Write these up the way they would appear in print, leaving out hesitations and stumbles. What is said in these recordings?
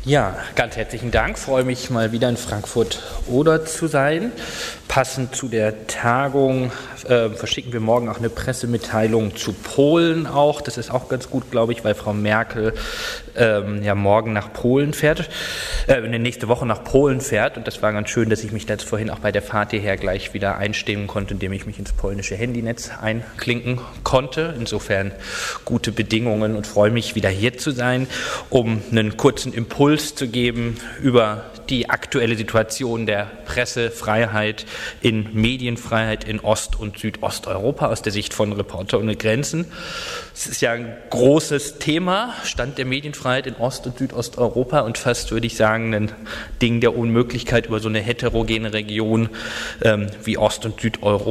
Ja, ganz herzlichen Dank. Ich freue mich, mal wieder in Frankfurt-Oder zu sein. Passend zu der Tagung verschicken wir morgen auch eine Pressemitteilung zu Polen auch. Das ist auch ganz gut, glaube ich, weil Frau Merkel morgen nach Polen fährt, nächste Woche nach Polen fährt. Und das war ganz schön, dass ich mich jetzt vorhin auch bei der Fahrt hierher gleich wieder einstimmen konnte, indem ich mich ins polnische Handynetz einklinken konnte. Insofern gute Bedingungen und freue mich, wieder hier zu sein, um einen kurzen Impuls zu geben über die aktuelle Situation der Pressefreiheit Medienfreiheit in Ost- und Südosteuropa aus der Sicht von Reporter ohne Grenzen. Es ist ja ein großes Thema, Stand der Medienfreiheit in Ost- und Südosteuropa und fast, würde ich sagen, ein Ding der Unmöglichkeit, über so eine heterogene Region wie Ost- und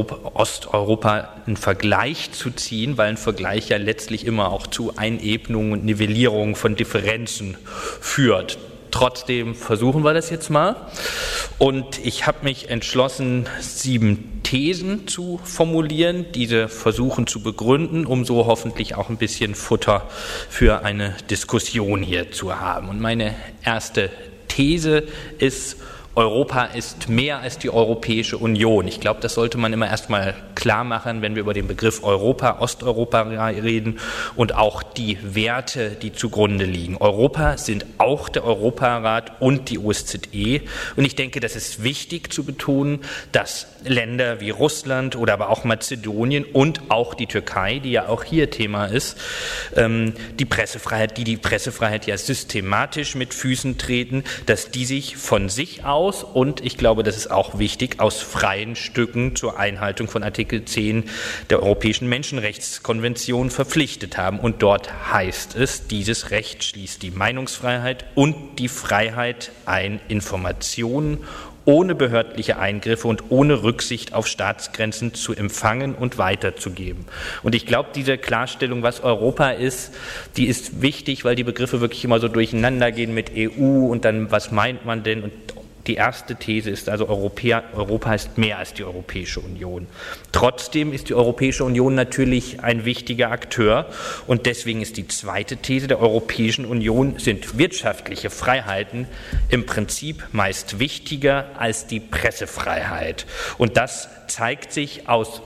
Osteuropa einen Vergleich zu ziehen, weil ein Vergleich ja letztlich immer auch zu Einebnungen und Nivellierungen von Differenzen führt. Trotzdem versuchen wir das jetzt mal. Und ich habe mich entschlossen, 7 Thesen zu formulieren, diese versuchen zu begründen, um so hoffentlich auch ein bisschen Futter für eine Diskussion hier zu haben. Und meine erste These ist: Europa ist mehr als die Europäische Union. Ich glaube, das sollte man immer erstmal klar machen, wenn wir über den Begriff Europa, Osteuropa reden und auch die Werte, die zugrunde liegen. Europa sind auch der Europarat und die OSZE. Und ich denke, das ist wichtig zu betonen, dass Länder wie Russland oder aber auch Mazedonien und auch die Türkei, die ja auch hier Thema ist, die Pressefreiheit ja systematisch mit Füßen treten, dass die sich von sich aus und ich glaube, das ist auch wichtig, aus freien Stücken zur Einhaltung von Artikel 10 der Europäischen Menschenrechtskonvention verpflichtet haben. Und dort heißt es, dieses Recht schließt die Meinungsfreiheit und die Freiheit ein, Informationen ohne behördliche Eingriffe und ohne Rücksicht auf Staatsgrenzen zu empfangen und weiterzugeben. Und ich glaube, diese Klarstellung, was Europa ist, die ist wichtig, weil die Begriffe wirklich immer so durcheinander gehen mit EU und dann, was meint man denn? Und die erste These ist also, Europa ist mehr als die Europäische Union. Trotzdem ist die Europäische Union natürlich ein wichtiger Akteur und deswegen ist die zweite These der Europäischen Union, sind wirtschaftliche Freiheiten im Prinzip meist wichtiger als die Pressefreiheit. Und das zeigt sich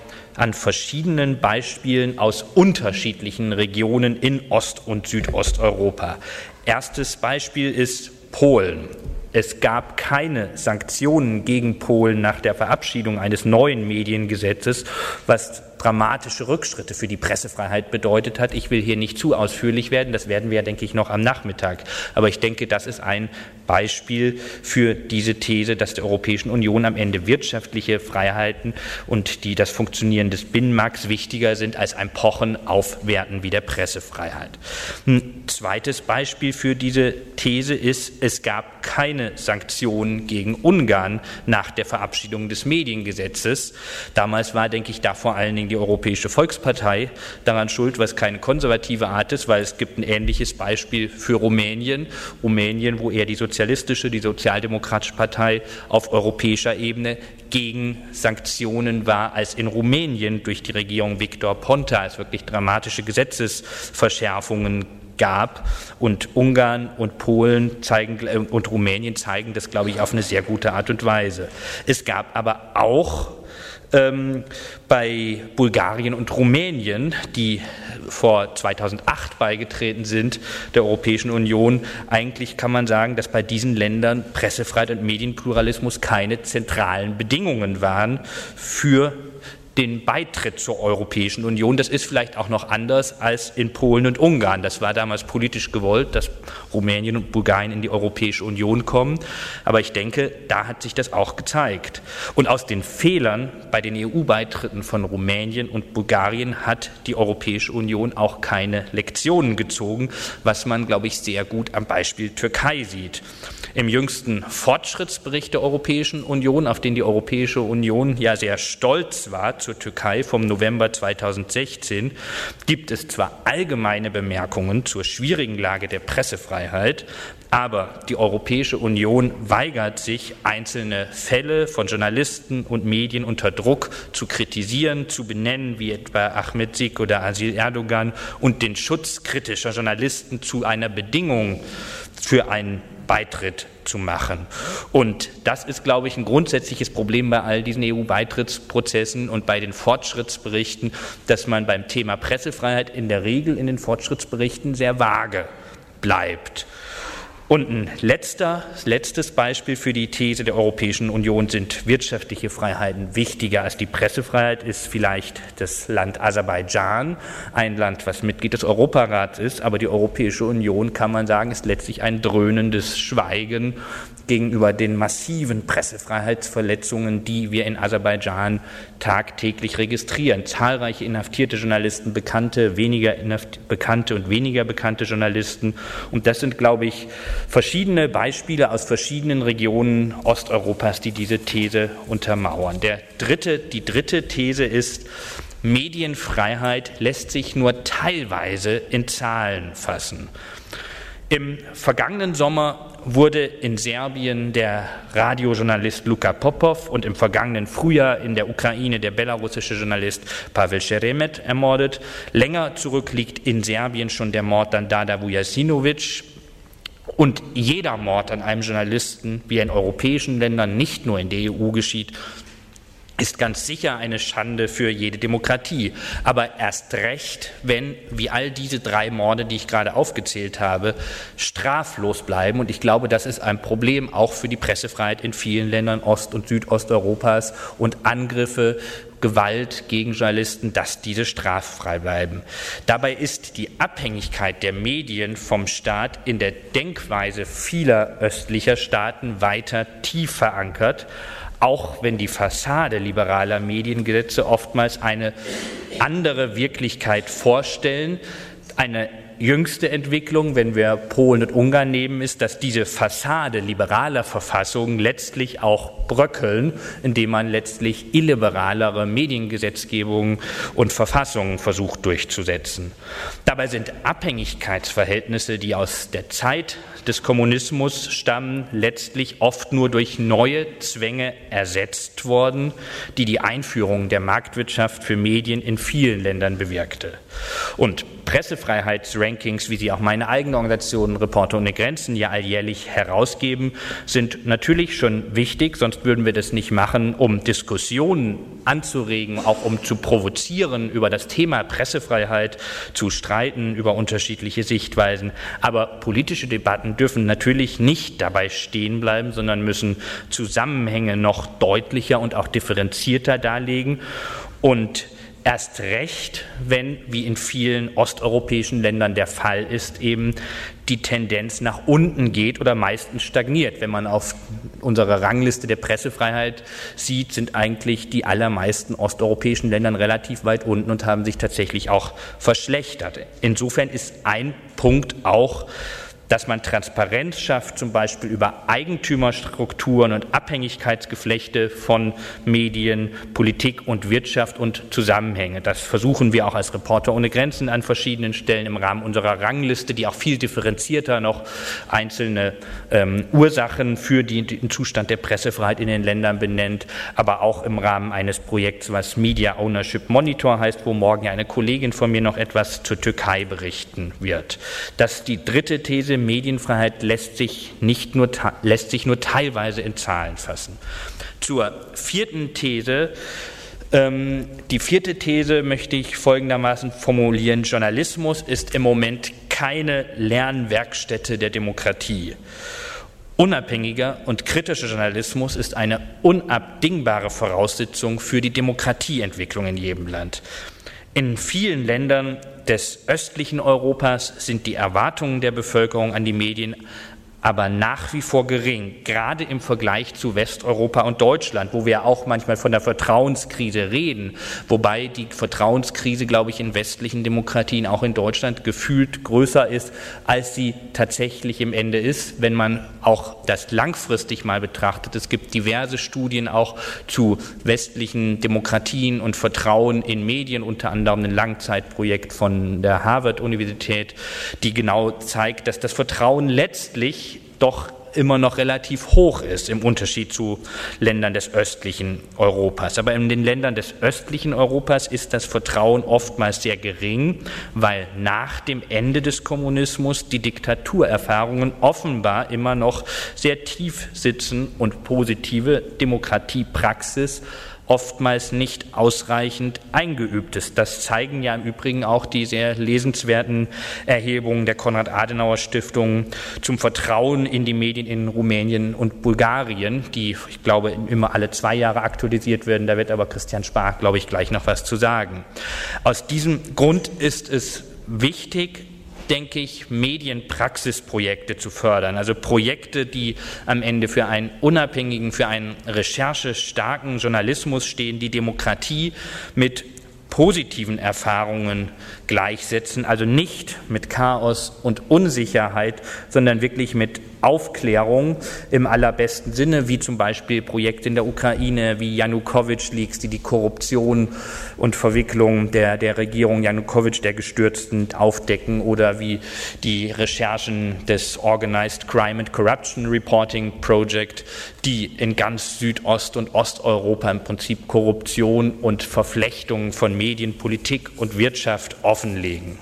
an verschiedenen Beispielen aus unterschiedlichen Regionen in Ost- und Südosteuropa. Erstes Beispiel ist Polen. Es gab keine Sanktionen gegen Polen nach der Verabschiedung eines neuen Mediengesetzes, was dramatische Rückschritte für die Pressefreiheit bedeutet hat. Ich will hier nicht zu ausführlich werden, das werden wir ja, denke ich, noch am Nachmittag. Aber ich denke, das ist ein Beispiel für diese These, dass der Europäischen Union am Ende wirtschaftliche Freiheiten und das Funktionieren des Binnenmarkts wichtiger sind als ein Pochen auf Werten wie der Pressefreiheit. Ein zweites Beispiel für diese These ist, es gab keine Sanktionen gegen Ungarn nach der Verabschiedung des Mediengesetzes. Damals war, denke ich, da vor allen Dingen die Europäische Volkspartei daran schuld, was keine konservative Art ist, weil es gibt ein ähnliches Beispiel für Rumänien, wo eher die Sozialdemokratische Partei auf europäischer Ebene gegen Sanktionen war, als in Rumänien durch die Regierung Victor Ponta es wirklich dramatische Gesetzesverschärfungen gab. Und Ungarn und Polen und Rumänien zeigen das, glaube ich, auf eine sehr gute Art und Weise. Es gab aber auch bei Bulgarien und Rumänien, die vor 2008 beigetreten sind der Europäischen Union, eigentlich kann man sagen, dass bei diesen Ländern Pressefreiheit und Medienpluralismus keine zentralen Bedingungen waren für den Beitritt zur Europäischen Union. Das ist vielleicht auch noch anders als in Polen und Ungarn. Das war damals politisch gewollt, dass Rumänien und Bulgarien in die Europäische Union kommen. Aber ich denke, da hat sich das auch gezeigt. Und aus den Fehlern bei den EU-Beitritten von Rumänien und Bulgarien hat die Europäische Union auch keine Lektionen gezogen, was man, glaube ich, sehr gut am Beispiel Türkei sieht. Im jüngsten Fortschrittsbericht der Europäischen Union, auf den die Europäische Union ja sehr stolz war, zur Türkei vom November 2016, gibt es zwar allgemeine Bemerkungen zur schwierigen Lage der Pressefreiheit, aber die Europäische Union weigert sich, einzelne Fälle von Journalisten und Medien unter Druck zu kritisieren, zu benennen, wie etwa Ahmet Sik oder Asil Erdogan, und den Schutz kritischer Journalisten zu einer Bedingung für einen EU-Beitritt zu machen. Und das ist, glaube ich, ein grundsätzliches Problem bei all diesen EU-Beitrittsprozessen und bei den Fortschrittsberichten, dass man beim Thema Pressefreiheit in der Regel in den Fortschrittsberichten sehr vage bleibt. Und ein letztes Beispiel für die These der Europäischen Union sind wirtschaftliche Freiheiten wichtiger als die Pressefreiheit, ist vielleicht das Land Aserbaidschan, ein Land, was Mitglied des Europarats ist, aber die Europäische Union, kann man sagen, ist letztlich ein dröhnendes Schweigen gegenüber den massiven Pressefreiheitsverletzungen, die wir in Aserbaidschan tagtäglich registrieren. Zahlreiche inhaftierte Journalisten, bekannte und weniger bekannte Journalisten. Und das sind, glaube ich, verschiedene Beispiele aus verschiedenen Regionen Osteuropas, die diese These untermauern. Die dritte These ist, Medienfreiheit lässt sich nur teilweise in Zahlen fassen. Im vergangenen Sommer wurde in Serbien der Radiojournalist Luka Popov und im vergangenen Frühjahr in der Ukraine der belarussische Journalist Pavel Sheremet ermordet. Länger zurück liegt in Serbien schon der Mord an Dada Vujasinovic. Und jeder Mord an einem Journalisten, wie er in europäischen Ländern, nicht nur in der EU geschieht, ist ganz sicher eine Schande für jede Demokratie. Aber erst recht, wenn, wie all diese 3 Morde, die ich gerade aufgezählt habe, straflos bleiben. Und ich glaube, das ist ein Problem auch für die Pressefreiheit in vielen Ländern Ost- und Südosteuropas und Angriffe, Gewalt gegen Journalisten, dass diese straffrei bleiben. Dabei ist die Abhängigkeit der Medien vom Staat in der Denkweise vieler östlicher Staaten weiter tief verankert, auch wenn die Fassade liberaler Mediengesetze oftmals eine andere Wirklichkeit vorstellen. Eine jüngste Entwicklung, wenn wir Polen und Ungarn nehmen, ist, dass diese Fassade liberaler Verfassungen letztlich auch bröckeln, indem man letztlich illiberalere Mediengesetzgebungen und Verfassungen versucht durchzusetzen. Dabei sind Abhängigkeitsverhältnisse, die aus der Zeit des Kommunismus stammen, letztlich oft nur durch neue Zwänge ersetzt worden, die die Einführung der Marktwirtschaft für Medien in vielen Ländern bewirkte. Und Pressefreiheitsrankings, wie sie auch meine eigene Organisation Reporter ohne Grenzen ja alljährlich herausgeben, sind natürlich schon wichtig, sonst würden wir das nicht machen, um Diskussionen anzuregen, auch um zu provozieren, über das Thema Pressefreiheit zu streiten, über unterschiedliche Sichtweisen. Aber politische Debatten dürfen natürlich nicht dabei stehen bleiben, sondern müssen Zusammenhänge noch deutlicher und auch differenzierter darlegen. Und erst recht, wenn, wie in vielen osteuropäischen Ländern der Fall ist, eben die Tendenz nach unten geht oder meistens stagniert. Wenn man auf unsere Rangliste der Pressefreiheit sieht, sind eigentlich die allermeisten osteuropäischen Länder relativ weit unten und haben sich tatsächlich auch verschlechtert. Insofern ist ein Punkt auch, dass man Transparenz schafft, zum Beispiel über Eigentümerstrukturen und Abhängigkeitsgeflechte von Medien, Politik und Wirtschaft und Zusammenhänge. Das versuchen wir auch als Reporter ohne Grenzen an verschiedenen Stellen im Rahmen unserer Rangliste, die auch viel differenzierter noch einzelne Ursachen für den Zustand der Pressefreiheit in den Ländern benennt, aber auch im Rahmen eines Projekts, was Media Ownership Monitor heißt, wo morgen ja eine Kollegin von mir noch etwas zur Türkei berichten wird. Das ist die dritte These. Medienfreiheit lässt sich nur teilweise in Zahlen fassen. Zur vierten These. Die vierte These möchte ich folgendermaßen formulieren. Journalismus ist im Moment keine Lernwerkstätte der Demokratie. Unabhängiger und kritischer Journalismus ist eine unabdingbare Voraussetzung für die Demokratieentwicklung in jedem Land. In vielen Ländern des östlichen Europas sind die Erwartungen der Bevölkerung an die Medien aber nach wie vor gering, gerade im Vergleich zu Westeuropa und Deutschland, wo wir auch manchmal von der Vertrauenskrise reden, wobei die Vertrauenskrise, glaube ich, in westlichen Demokratien, auch in Deutschland, gefühlt größer ist, als sie tatsächlich im Ende ist, wenn man auch das langfristig mal betrachtet. Es gibt diverse Studien auch zu westlichen Demokratien und Vertrauen in Medien, unter anderem ein Langzeitprojekt von der Harvard-Universität, die genau zeigt, dass das Vertrauen letztlich doch immer noch relativ hoch ist im Unterschied zu Ländern des östlichen Europas. Aber in den Ländern des östlichen Europas ist das Vertrauen oftmals sehr gering, weil nach dem Ende des Kommunismus die Diktaturerfahrungen offenbar immer noch sehr tief sitzen und positive Demokratiepraxis oftmals nicht ausreichend eingeübt ist. Das zeigen ja im Übrigen auch die sehr lesenswerten Erhebungen der Konrad-Adenauer-Stiftung zum Vertrauen in die Medien in Rumänien und Bulgarien, die, ich glaube, immer alle 2 Jahre aktualisiert werden. Da wird aber Christian Spaak, glaube ich, gleich noch was zu sagen. Aus diesem Grund ist es wichtig, denke ich, Medienpraxisprojekte zu fördern, also Projekte, die am Ende für einen unabhängigen, für einen recherchestarken Journalismus stehen, die Demokratie mit positiven Erfahrungen gleichsetzen, also nicht mit Chaos und Unsicherheit, sondern wirklich mit Aufklärung im allerbesten Sinne, wie zum Beispiel Projekte in der Ukraine, wie Janukowitsch-Leaks, die die Korruption und Verwicklung der Regierung Janukowitsch, der Gestürzten, aufdecken, oder wie die Recherchen des Organized Crime and Corruption Reporting Project, die in ganz Südost- und Osteuropa im Prinzip Korruption und Verflechtungen von Medien, Politik und Wirtschaft offenlegen.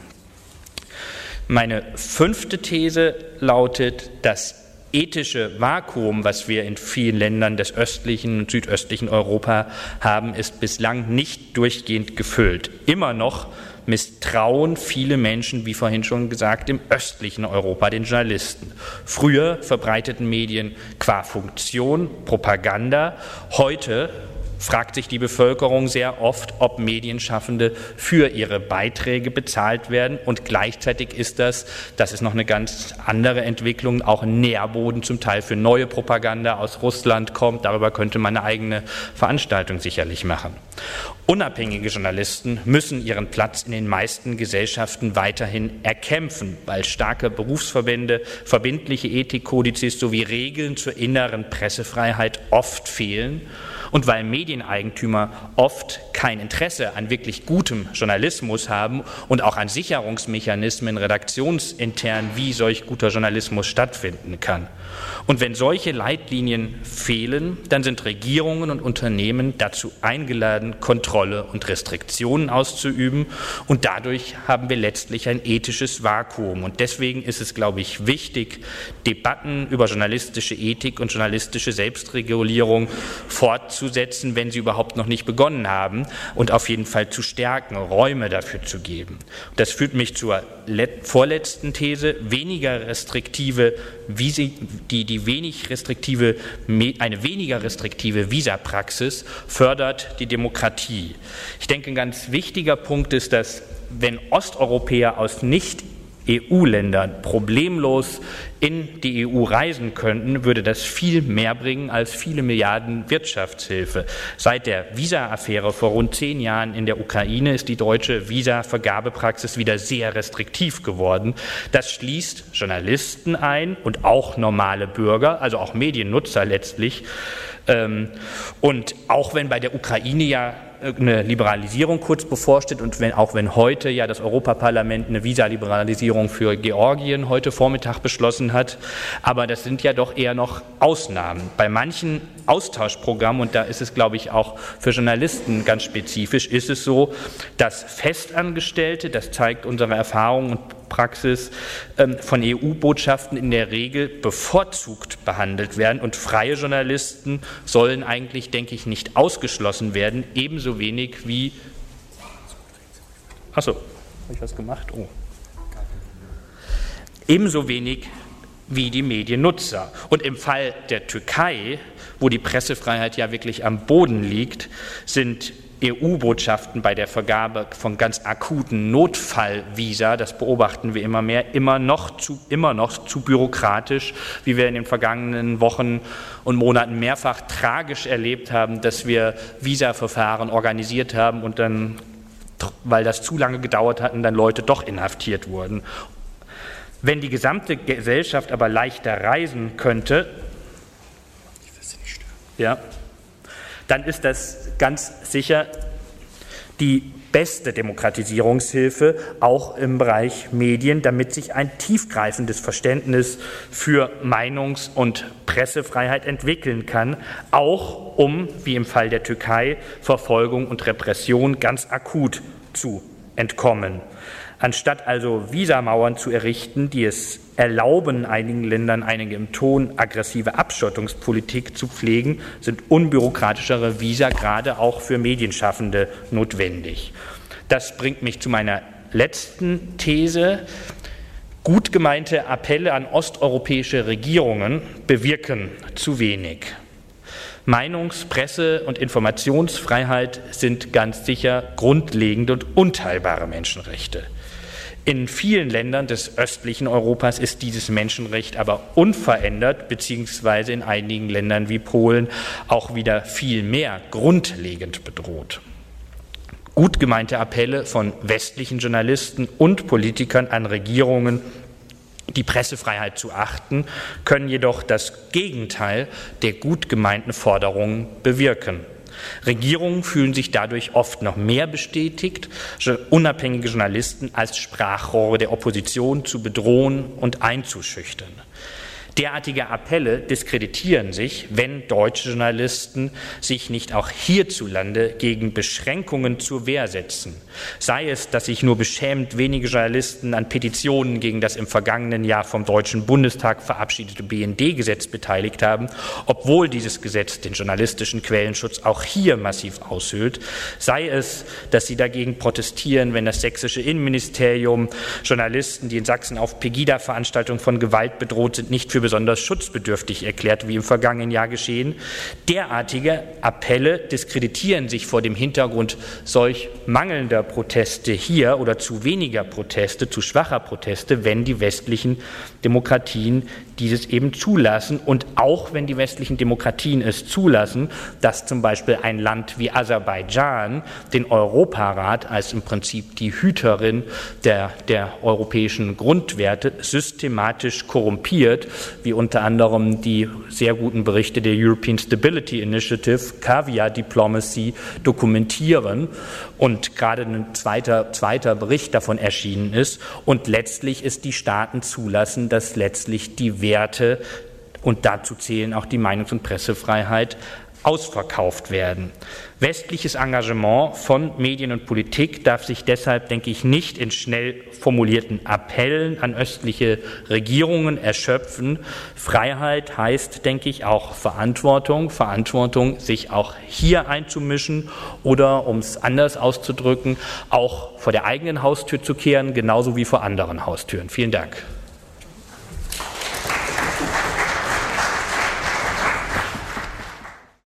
Meine 5. These lautet, das ethische Vakuum, was wir in vielen Ländern des östlichen und südöstlichen Europa haben, ist bislang nicht durchgehend gefüllt. Immer noch misstrauen viele Menschen, wie vorhin schon gesagt, im östlichen Europa den Journalisten. Früher verbreiteten Medien qua Funktion Propaganda, heute fragt sich die Bevölkerung sehr oft, ob Medienschaffende für ihre Beiträge bezahlt werden, und gleichzeitig ist das ist noch eine ganz andere Entwicklung, auch ein Nährboden zum Teil für neue Propaganda aus Russland kommt. Darüber könnte man eine eigene Veranstaltung sicherlich machen. Unabhängige Journalisten müssen ihren Platz in den meisten Gesellschaften weiterhin erkämpfen, weil starke Berufsverbände, verbindliche Ethikkodizes sowie Regeln zur inneren Pressefreiheit oft fehlen und weil Medieneigentümer oft kein Interesse an wirklich gutem Journalismus haben und auch an Sicherungsmechanismen redaktionsintern, wie solch guter Journalismus stattfinden kann. Und wenn solche Leitlinien fehlen, dann sind Regierungen und Unternehmen dazu eingeladen, Kontrolle und Restriktionen auszuüben, und dadurch haben wir letztlich ein ethisches Vakuum. Und deswegen ist es, glaube ich, wichtig, Debatten über journalistische Ethik und journalistische Selbstregulierung fortzusetzen, wenn sie überhaupt noch nicht begonnen haben, und auf jeden Fall zu stärken, Räume dafür zu geben. Das führt mich zur vorletzten These: eine weniger restriktive Visapraxis fördert die Demokratie. Ich denke, ein ganz wichtiger Punkt ist, dass wenn Osteuropäer aus Nicht-EU-Ländern problemlos in die EU reisen könnten, würde das viel mehr bringen als viele Milliarden Wirtschaftshilfe. Seit der Visa-Affäre vor rund 10 Jahren in der Ukraine ist die deutsche Visa-Vergabepraxis wieder sehr restriktiv geworden. Das schließt Journalisten ein und auch normale Bürger, also auch Mediennutzer letztlich. Und auch wenn bei der Ukraine ja eine Liberalisierung kurz bevorsteht und wenn heute ja das Europaparlament eine Visaliberalisierung für Georgien heute Vormittag beschlossen hat, aber das sind ja doch eher noch Ausnahmen. Bei manchen Austauschprogrammen, und da ist es, glaube ich, auch für Journalisten ganz spezifisch, ist es so, dass Festangestellte, das zeigt unsere Erfahrung und Praxis, von EU-Botschaften in der Regel bevorzugt behandelt werden, und freie Journalisten sollen eigentlich, denke ich, nicht ausgeschlossen werden, ebenso wenig wie... Achso, habe ich was gemacht? Oh. Ebenso wenig wie die Mediennutzer. Und im Fall der Türkei, wo die Pressefreiheit ja wirklich am Boden liegt, sind EU-Botschaften bei der Vergabe von ganz akuten Notfallvisa, das beobachten wir immer mehr, immer noch zu bürokratisch, wie wir in den vergangenen Wochen und Monaten mehrfach tragisch erlebt haben, dass wir Visaverfahren organisiert haben und dann, weil das zu lange gedauert hat, dann Leute doch inhaftiert wurden. Wenn die gesamte Gesellschaft aber leichter reisen könnte, ja, dann ist das ganz sicher die beste Demokratisierungshilfe, auch im Bereich Medien, damit sich ein tiefgreifendes Verständnis für Meinungs- und Pressefreiheit entwickeln kann, auch um, wie im Fall der Türkei, Verfolgung und Repression ganz akut zu entkommen. Anstatt also Visamauern zu errichten, die es erlauben, einigen Ländern eine im Ton aggressive Abschottungspolitik zu pflegen, sind unbürokratischere Visa gerade auch für Medienschaffende notwendig. Das bringt mich zu meiner letzten These. Gut gemeinte Appelle an osteuropäische Regierungen bewirken zu wenig. Meinungs-, Presse- und Informationsfreiheit sind ganz sicher grundlegende und unteilbare Menschenrechte. In vielen Ländern des östlichen Europas ist dieses Menschenrecht aber unverändert, beziehungsweise in einigen Ländern wie Polen auch wieder viel mehr grundlegend bedroht. Gut gemeinte Appelle von westlichen Journalisten und Politikern an Regierungen, die Pressefreiheit zu achten, können jedoch das Gegenteil der gut gemeinten Forderungen bewirken. Regierungen fühlen sich dadurch oft noch mehr bestätigt, unabhängige Journalisten als Sprachrohre der Opposition zu bedrohen und einzuschüchtern. Derartige Appelle diskreditieren sich, wenn deutsche Journalisten sich nicht auch hierzulande gegen Beschränkungen zur Wehr setzen. Sei es, dass sich nur beschämend wenige Journalisten an Petitionen gegen das im vergangenen Jahr vom Deutschen Bundestag verabschiedete BND-Gesetz beteiligt haben, obwohl dieses Gesetz den journalistischen Quellenschutz auch hier massiv aushöhlt. Sei es, dass sie dagegen protestieren, wenn das sächsische Innenministerium Journalisten, die in Sachsen auf Pegida-Veranstaltungen von Gewalt bedroht sind, nicht für besonders schutzbedürftig erklärt, wie im vergangenen Jahr geschehen. Derartige Appelle diskreditieren sich vor dem Hintergrund solch mangelnder Proteste hier oder zu weniger Proteste, zu schwacher Proteste, wenn die westlichen Demokratien dieses eben zulassen und auch wenn die westlichen Demokratien es zulassen, dass zum Beispiel ein Land wie Aserbaidschan den Europarat als im Prinzip die Hüterin der europäischen Grundwerte systematisch korrumpiert, wie unter anderem die sehr guten Berichte der European Stability Initiative, Caviar Diplomacy, dokumentieren und gerade ein zweiter Bericht davon erschienen ist und letztlich es die Staaten zulassen, dass letztlich die Werte und dazu zählen auch die Meinungs- und Pressefreiheit ausverkauft werden. Westliches Engagement von Medien und Politik darf sich deshalb, denke ich, nicht in schnell formulierten Appellen an östliche Regierungen erschöpfen. Freiheit heißt, denke ich, auch Verantwortung, sich auch hier einzumischen oder, um es anders auszudrücken, auch vor der eigenen Haustür zu kehren, genauso wie vor anderen Haustüren. Vielen Dank.